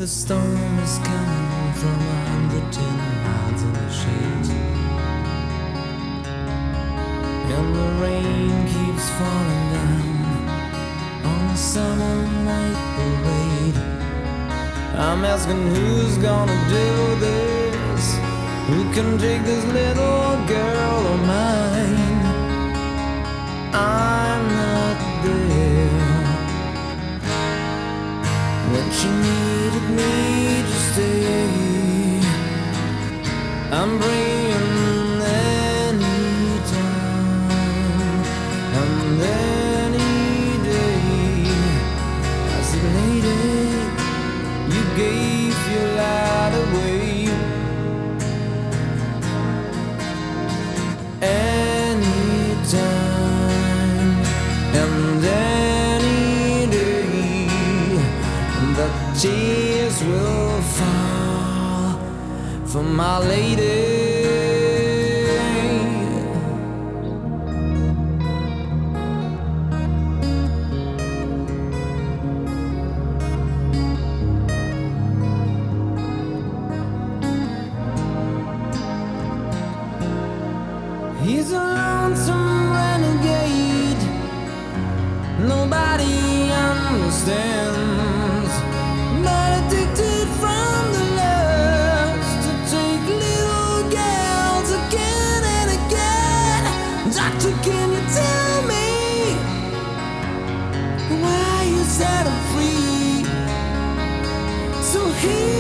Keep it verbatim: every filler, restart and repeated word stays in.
storm is coming from a hundred ten miles in the shade, and the rain keeps falling down on a summer night parade. I'm asking who's gonna do this, who can take this little girl of mine. I'm not there when she needed me to stay. I'm bringing any time and any day. I said, lady, you gave your light away. Anytime and any day, the tears will fall for my lady. He's a lonesome renegade, nobody understands, but addicted from the lust to take little girls again and again. Doctor, can you tell me why you set him free? So he